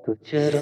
تو چرا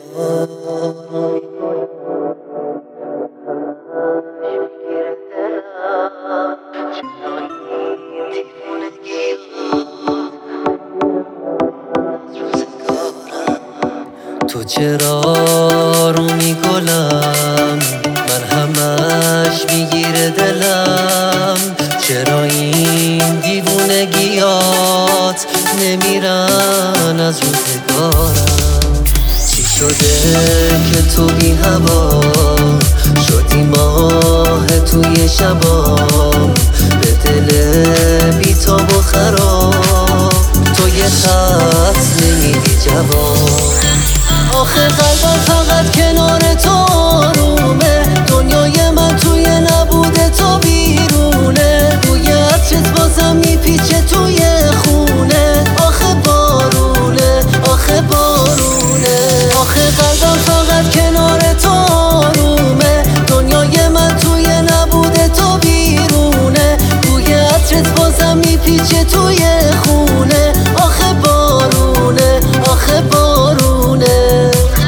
تو چرا رو میگلم من همش میگیره دلم چرا این دیوونگیات نمیرن از روزگارم چی شده که تو بی هوا شدی ماه توی شبام به دل بی تاب و خراب تو یه خط نمیدی جواب آخه قلبم فقط کنار تو آرومه دنیای من توی نبود تو بیرونه بوی عطرت بازم میپیچه توی خونه آخه بارونه آخه بارونه آخه قلبم فقط کنار تو آرومه دنیای من توی نبود تو بیرونه بوی عطرت بازم میپیچه توی خونه آخه بارونه آخه بارونه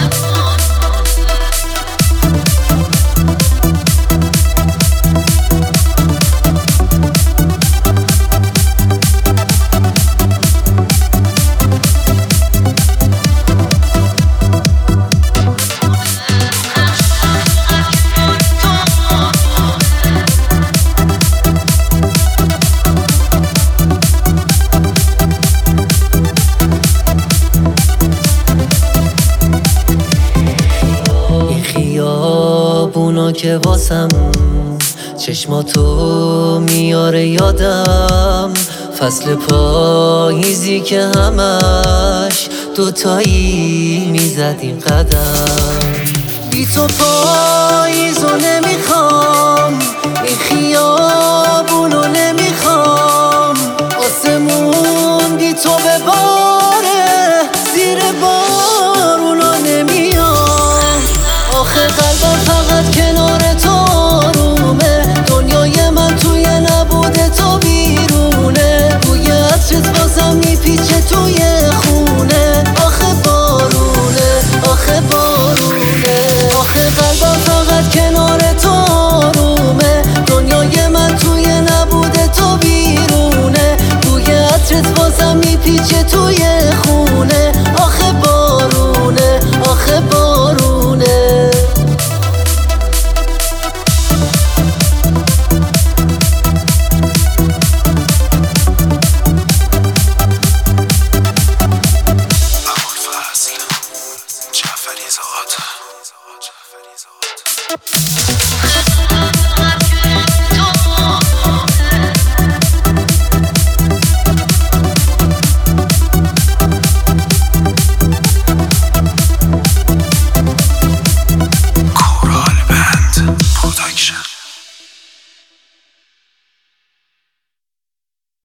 خیابونا که واسم چشماتو میاره یادم فصل پاییزی که همش دوتایی میزدیم قدم بی تو پاییزو نمیخوام این خیابونو نمیخوام آسمون بی تو به باره زیر بارونا نمیام آخه قلبم فقط کنار تو آرومه دنیای من توی نبود تو بیرونه بوی عطرت بازم میپیچه توی خونه آخه بارونه آخه بارونه آخه قلبم فقط کنار تو آرومه دنیای من توی نبود تو بیرونه بوی عطرت بازم میپیچه توی خونه آخه بارونه آخه بارونه جعفری زاد